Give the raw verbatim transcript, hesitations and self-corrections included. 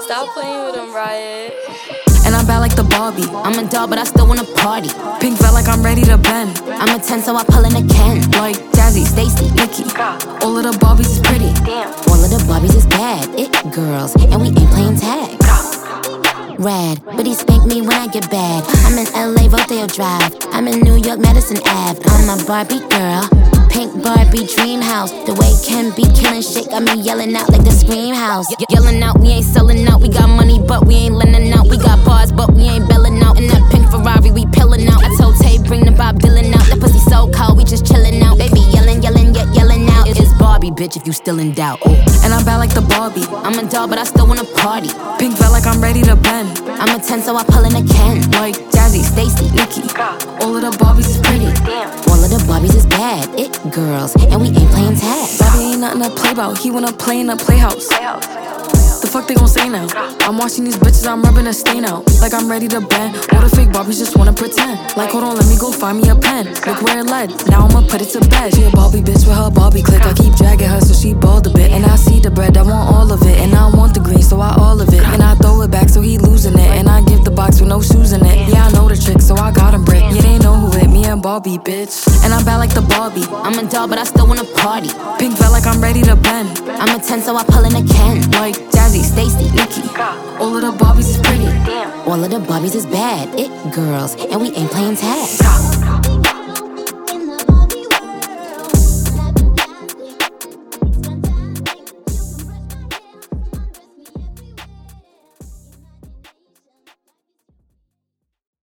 Stop playing with him, Riot. And I'm bad like the Barbie. I'm a doll, but I still wanna party. Pink felt like I'm ready to bend. I'm a ten, so I pull in a Ken. Like Jazzy, Stacy, Nikki. All of the Barbies is pretty. Damn. All of the Barbies is bad. It girls, and we ain't playing tag. Rad, but he spank me when I get bad. I'm in L A, Rodeo Drive. I'm in New York, Madison Ave. I'm a Barbie girl. Pink Barbie dream house. The way Ken be killing shit got me yelling out like the Scream House. Ye- yelling out, we ain't selling out. We got money, but we ain't lending out. We got bars, but we ain't belling out. In that pink Ferrari, we pillin' out. I told Tay, bring the Bob Dylan out. That pussy so cold, we just chillin' out. Baby yelling, yelling, yet yelling out. It's Barbie, bitch, if you still in doubt. Ooh. And I'm bad like the Barbie. I'm a doll, but I still wanna party. Pink felt like I'm ready to bend. I'm a ten, so I pull in a Ken. Like Jazzy, Stacy, Nikki. All of the Barbies is pretty. Damn. All of the Barbies is bad. It girls, and we ain't playing tag. Bobby ain't nothing to play about. He wanna play in a playhouse. The fuck they gon' say now? I'm watching these bitches, I'm rubbing a stain out. Like I'm ready to bend. All the fake Barbies just wanna pretend. Like hold on, let me go find me a pen. Look where it led. Now I'ma put it to bed. She a Barbie bitch with her Barbie click. I keep dragging her so she bald a bit. And I see the bread, I want all of it. And I want the green, so I all of it. And I throw it back so he losing it. And I give the box with no shoes in it. Yeah, I know the trick, so I got him brick. Yeah, they know who it, me and Barbie, bitch. And I'm bad like the Barbie. I'm a doll, but I still wanna party. Pink felt like I'm ready to bend. I'm a ten, so I pull in a Ken. Like Jazzy, Stacy, Nikki. all of the Barbies is pretty. Damn. All of the Barbies is bad. It girls, and we ain't playing tag.